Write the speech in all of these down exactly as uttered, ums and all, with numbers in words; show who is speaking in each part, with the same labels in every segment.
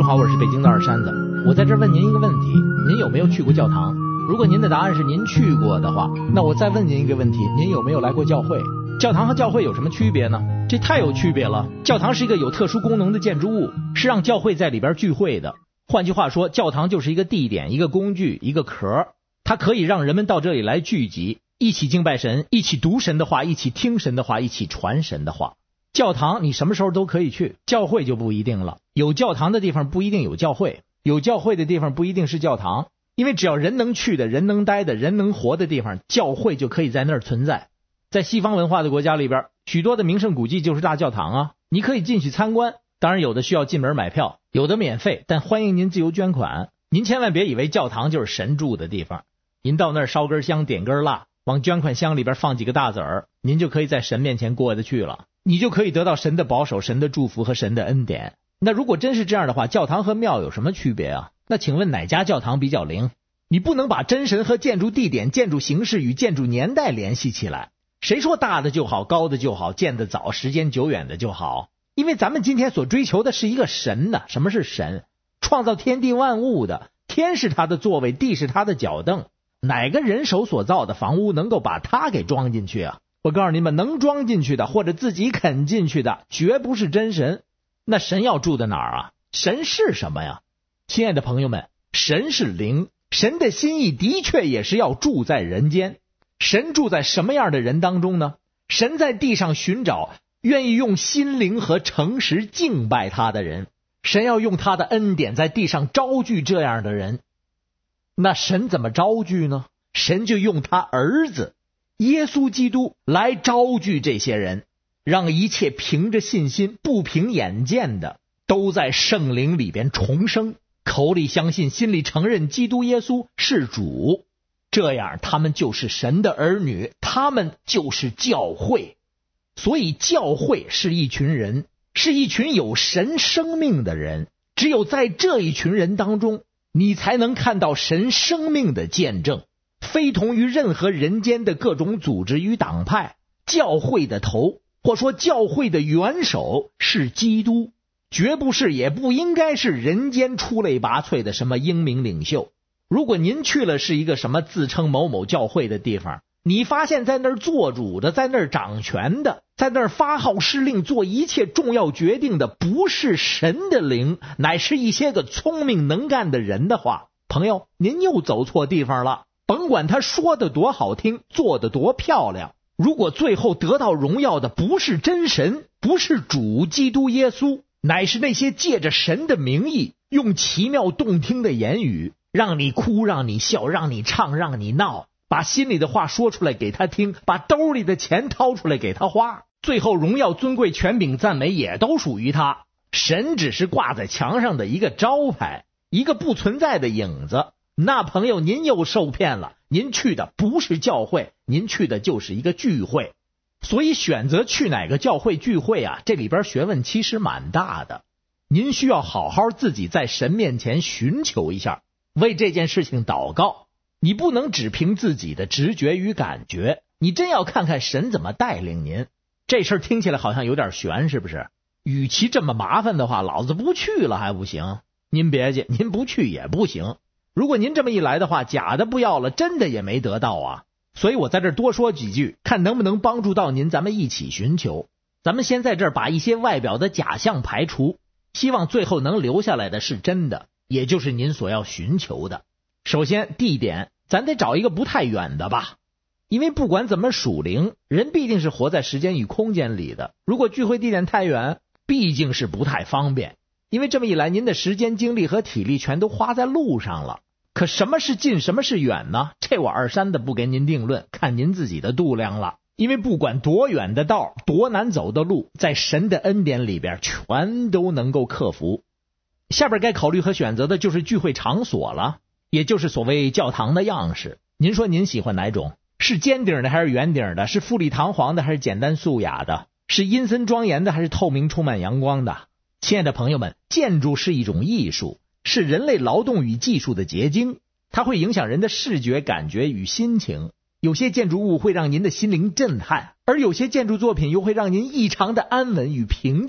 Speaker 1: 好，我是北京的二山子。我在这问您一个问题，您有没有去过教堂？如果您的答案是您去过的话，那我再问您一个问题，您有没有来过教会？教堂和教会有什么区别呢？这太有区别了。教堂是一个有特殊功能的建筑物，是让教会在里边聚会的。换句话说，教堂就是一个地点，一个工具，一个壳，它可以让人们到这里来聚集，一起敬拜神，一起读神的话，一起听神的话，一起传神的话。教堂你什么时候都可以去，教会就不一定了。有教堂的地方不一定有教会，有教会的地方不一定是教堂。因为只要人能去的，人能待的，人能活的地方，教会就可以在那儿存在。在西方文化的国家里边，许多的名胜古迹就是大教堂啊，你可以进去参观。当然有的需要进门买票，有的免费，但欢迎您自由捐款。您千万别以为教堂就是神住的地方，您到那儿烧根香，点根蜡，往捐款箱里边放几个大子儿，您就可以在神面前过得去了，你就可以得到神的保守，神的祝福和神的恩典。那如果真是这样的话，教堂和庙有什么区别啊？那请问哪家教堂比较灵？你不能把真神和建筑地点、建筑形式与建筑年代联系起来。谁说大的就好，高的就好，建得早，时间久远的就好？因为咱们今天所追求的是一个神呢。什么是神？创造天地万物的，天是他的座位，地是他的脚凳。哪个人手所造的房屋能够把他给装进去啊？我告诉你们，能装进去的或者自己肯进去的，绝不是真神。那神要住在哪儿啊？神是什么呀？亲爱的朋友们，神是灵，神的心意的确也是要住在人间。神住在什么样的人当中呢？神在地上寻找愿意用心灵和诚实敬拜他的人，神要用他的恩典在地上招聚这样的人。那神怎么招聚呢？神就用他儿子耶稣基督来招聚这些人，让一切凭着信心不凭眼见的都在圣灵里边重生，口里相信，心里承认基督耶稣是主，这样他们就是神的儿女，他们就是教会。所以教会是一群人，是一群有神生命的人，只有在这一群人当中，你才能看到神生命的见证，非同于任何人间的各种组织与党派。教会的头，或说教会的元首是基督，绝不是也不应该是人间出类拔萃的什么英明领袖。如果您去了是一个什么自称某某教会的地方，你发现在那儿做主的，在那儿掌权的，在那儿发号施令做一切重要决定的不是神的灵，乃是一些个聪明能干的人的话，朋友，您又走错地方了。甭管他说的多好听，做的多漂亮，如果最后得到荣耀的不是真神，不是主基督耶稣，乃是那些借着神的名义，用奇妙动听的言语让你哭，让你笑，让你唱，让你闹，把心里的话说出来给他听，把兜里的钱掏出来给他花，最后荣耀尊贵权柄赞美也都属于他。神只是挂在墙上的一个招牌，一个不存在的影子。那朋友，您又受骗了，您去的不是教会，您去的就是一个聚会。所以选择去哪个教会聚会啊，这里边学问其实蛮大的。您需要好好自己在神面前寻求一下，为这件事情祷告。你不能只凭自己的直觉与感觉，你真要看看神怎么带领您。这事儿听起来好像有点悬，是不是？与其这么麻烦的话，老子不去了还不行？您别介，您不去也不行。如果您这么一来的话，假的不要了，真的也没得到啊。所以我在这儿多说几句，看能不能帮助到您，咱们一起寻求。咱们先在这儿把一些外表的假象排除，希望最后能留下来的是真的，也就是您所要寻求的。首先地点，咱得找一个不太远的吧，因为不管怎么属灵，人必定是活在时间与空间里的。如果聚会地点太远，毕竟是不太方便，因为这么一来，您的时间精力和体力全都花在路上了。可什么是近，什么是远呢？这我二山的不给您定论，看您自己的度量了。因为不管多远的道，多难走的路，在神的恩典里边全都能够克服。下边该考虑和选择的就是聚会场所了，也就是所谓教堂的样式。您说您喜欢哪种？是尖顶的还是圆顶的？是富丽堂皇的还是简单素雅的？是阴森庄严的还是透明充满阳光的？亲爱的朋友们，建筑是一种艺术，是人类劳动与技术的结晶，它会影响人的视觉感觉与心情。有些建筑物会让您的心灵震撼，而有些建筑作品又会让您异常的安稳与平静。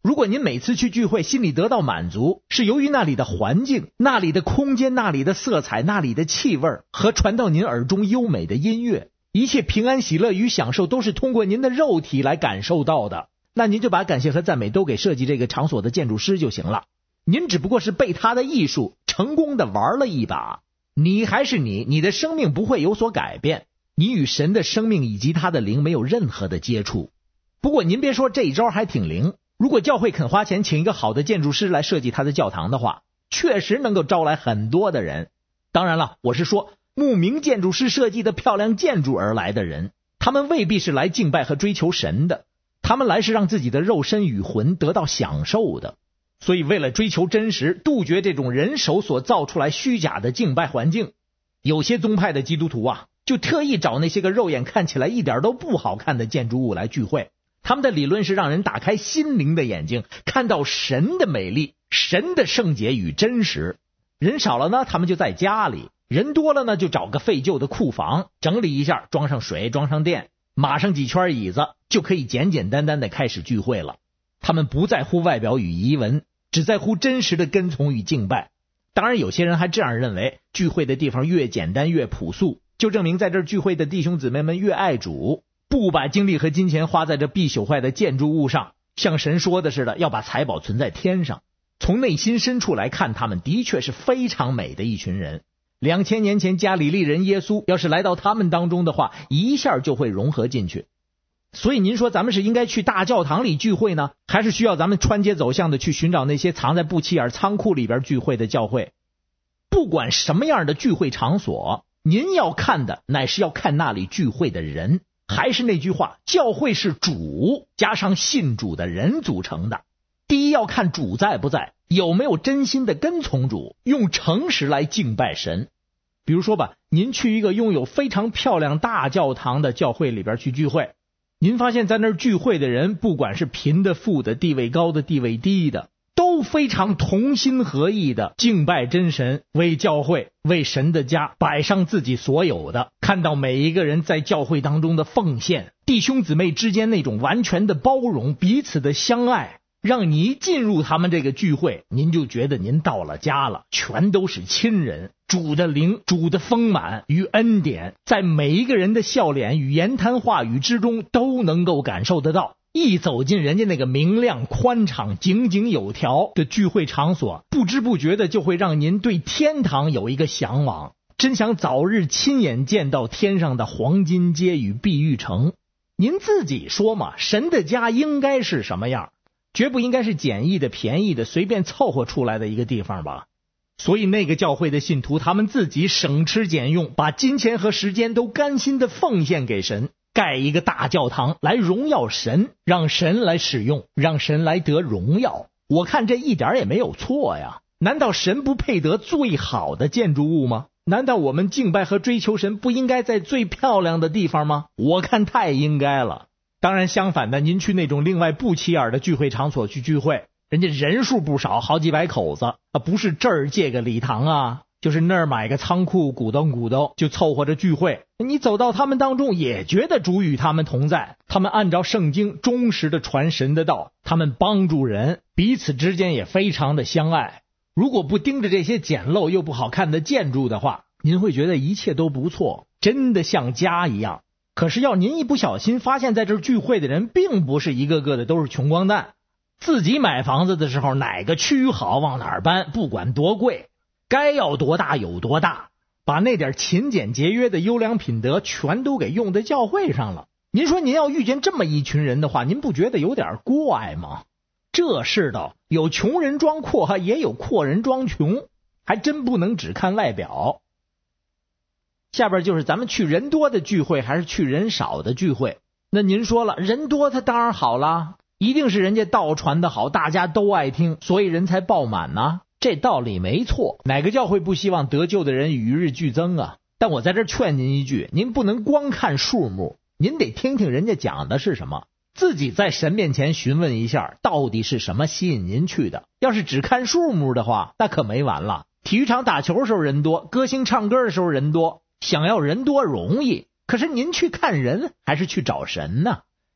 Speaker 1: 如果您每次去聚会心里得到满足，是由于那里的环境、那里的空间、那里的色彩、那里的气味和传到您耳中优美的音乐，一切平安喜乐与享受都是通过您的肉体来感受到的，那您就把感谢和赞美都给设计这个场所的建筑师就行了。您只不过是被他的艺术成功的玩了一把，你还是你，你的生命不会有所改变，你与神的生命以及他的灵没有任何的接触。不过您别说，这一招还挺灵，如果教会肯花钱请一个好的建筑师来设计他的教堂的话，确实能够招来很多的人。当然了，我是说慕名建筑师设计的漂亮建筑而来的人，他们未必是来敬拜和追求神的，他们来是让自己的肉身与魂得到享受的。所以为了追求真实，杜绝这种人手所造出来虚假的敬拜环境，有些宗派的基督徒啊，就特意找那些个肉眼看起来一点都不好看的建筑物来聚会。他们的理论是让人打开心灵的眼睛，看到神的美丽、神的圣洁与真实。人少了呢，他们就在家里；人多了呢，就找个废旧的库房整理一下，装上水，装上电，码上几圈椅子，就可以简简单单的开始聚会了。他们不在乎外表与仪文，只在乎真实的跟从与敬拜。当然有些人还这样认为，聚会的地方越简单越朴素，就证明在这儿聚会的弟兄姊妹们越爱主，不把精力和金钱花在这必朽坏的建筑物上，像神说的似的，要把财宝存在天上。从内心深处来看，他们的确是非常美的一群人。两千年前加利利人耶稣要是来到他们当中的话，一下就会融合进去。所以您说咱们是应该去大教堂里聚会呢，还是需要咱们穿街走巷的去寻找那些藏在不起眼仓库里边聚会的教会？不管什么样的聚会场所，您要看的乃是要看那里聚会的人。还是那句话，教会是主加上信主的人组成的。第一要看主在不在，有没有真心的跟从主，用诚实来敬拜神。比如说吧，您去一个拥有非常漂亮大教堂的教会里边去聚会，您发现在那儿聚会的人，不管是贫的富的，地位高的地位低的，都非常同心合意的敬拜真神，为教会为神的家摆上自己所有的。看到每一个人在教会当中的奉献，弟兄姊妹之间那种完全的包容，彼此的相爱，让你一进入他们这个聚会，您就觉得您到了家了，全都是亲人。主的灵、主的丰满与恩典，在每一个人的笑脸与言谈话语之中都能够感受得到。一走进人家那个明亮宽敞井井有条的聚会场所，不知不觉的就会让您对天堂有一个向往，真想早日亲眼见到天上的黄金街与碧玉城。您自己说嘛，神的家应该是什么样？绝不应该是简易的、便宜的、随便凑合出来的一个地方吧。所以那个教会的信徒，他们自己省吃俭用，把金钱和时间都甘心的奉献给神，盖一个大教堂来荣耀神，让神来使用，让神来得荣耀。我看这一点也没有错呀。难道神不配得最好的建筑物吗？难道我们敬拜和追求神不应该在最漂亮的地方吗？我看太应该了。当然相反的，您去那种另外不起眼的聚会场所去聚会，人家人数不少，好几百口子啊，不是这儿借个礼堂啊，就是那儿买个仓库鼓捣鼓捣，就凑合着聚会。你走到他们当中，也觉得主与他们同在，他们按照圣经忠实的传神的道，他们帮助人，彼此之间也非常的相爱。如果不盯着这些简陋又不好看的建筑的话，您会觉得一切都不错，真的像家一样。可是要您一不小心发现在这儿聚会的人并不是一个个的都是穷光蛋，自己买房子的时候哪个区好往哪儿搬，不管多贵，该要多大有多大，把那点勤俭节约的优良品德全都给用在教会上了。您说您要遇见这么一群人的话，您不觉得有点怪吗？这世道有穷人装阔，也有阔人装穷，还真不能只看外表。下边就是咱们去人多的聚会还是去人少的聚会。那您说了，人多他当然好了，一定是人家道传的好，大家都爱听，所以人才爆满呢。这道理没错，哪个教会不希望得救的人与日俱增啊？但我在这劝您一句，您不能光看数目，您得听听人家讲的是什么，自己在神面前询问一下，到底是什么吸引您去的。要是只看数目的话，那可没完了。体育场打球的时候人多，歌星唱歌的时候人多，想要人多容易，可是您去看人还是去找神呢？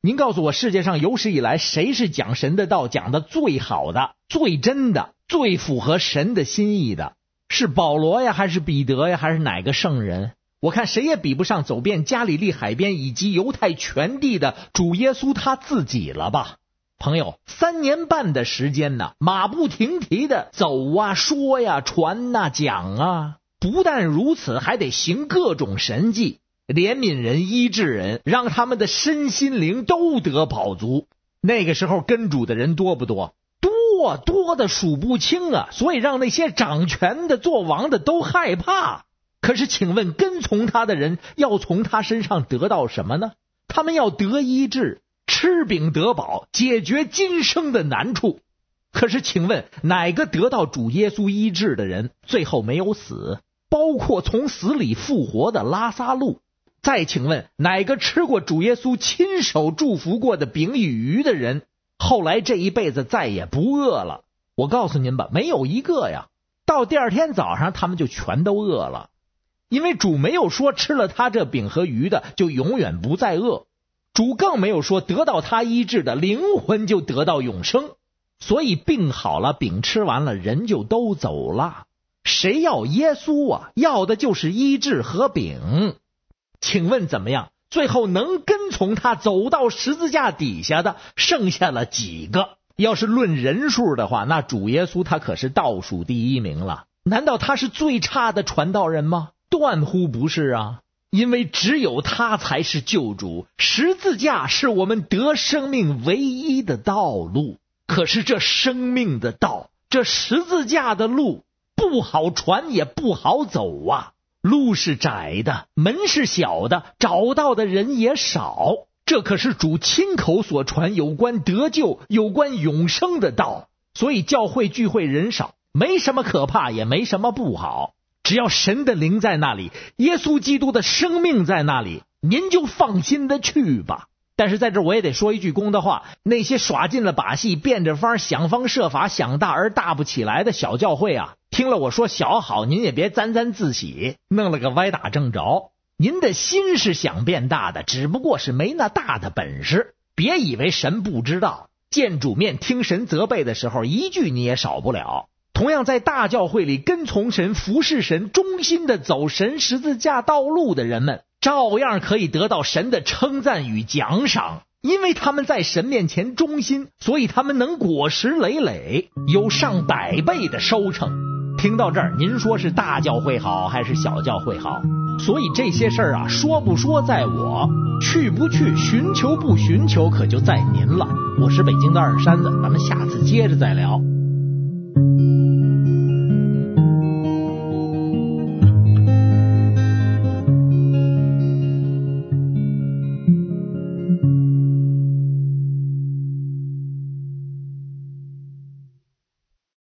Speaker 1: 您告诉我，世界上有史以来谁是讲神的道讲的最好的、最真的、最符合神的心意的？是保罗呀，还是彼得呀，还是哪个圣人？我看谁也比不上走遍加利利海边以及犹太全地的主耶稣他自己了吧。朋友，三年半的时间呢，马不停蹄的走啊，说呀，传啊，讲啊。不但如此，还得行各种神迹，怜悯人，医治人，让他们的身心灵都得饱足。那个时候跟主的人多不多？多多的数不清啊，所以让那些掌权的做王的都害怕。可是请问，跟从他的人要从他身上得到什么呢？他们要得医治，吃饼得饱，解决今生的难处。可是请问，哪个得到主耶稣医治的人最后没有死？包括从死里复活的拉撒路。再请问，哪个吃过主耶稣亲手祝福过的饼与鱼的人后来这一辈子再也不饿了？我告诉您吧，没有一个呀。到第二天早上他们就全都饿了，因为主没有说吃了他这饼和鱼的就永远不再饿，主更没有说得到他医治的灵魂就得到永生。所以病好了，饼吃完了，人就都走了。谁要耶稣啊？要的就是医治和饼。请问怎么样？最后能跟从他走到十字架底下的剩下了几个？要是论人数的话，那主耶稣他可是倒数第一名了。难道他是最差的传道人吗？断乎不是啊！因为只有他才是救主，十字架是我们得生命唯一的道路。可是这生命的道，这十字架的路不好传也不好走啊，路是窄的，门是小的，找到的人也少。这可是主亲口所传有关得救、有关永生的道。所以教会聚会人少，没什么可怕，也没什么不好。只要神的灵在那里，耶稣基督的生命在那里，您就放心的去吧。但是在这我也得说一句公道话，那些耍尽了把戏，变着法想方设法想大而大不起来的小教会啊，听了我说小好，您也别沾沾自喜，弄了个歪打正着。您的心是想变大的，只不过是没那大的本事。别以为神不知道，见主面听神责备的时候，一句你也少不了。同样在大教会里跟从神、服侍神、忠心的走神十字架道路的人们，照样可以得到神的称赞与奖赏。因为他们在神面前忠心，所以他们能果实累累，有上百倍的收成。听到这儿，您说是大教会好还是小教会好？所以这些事儿啊，说不说在我，去不去，寻求不寻求，可就在您了。我是北京的二山子，咱们下次接着再聊。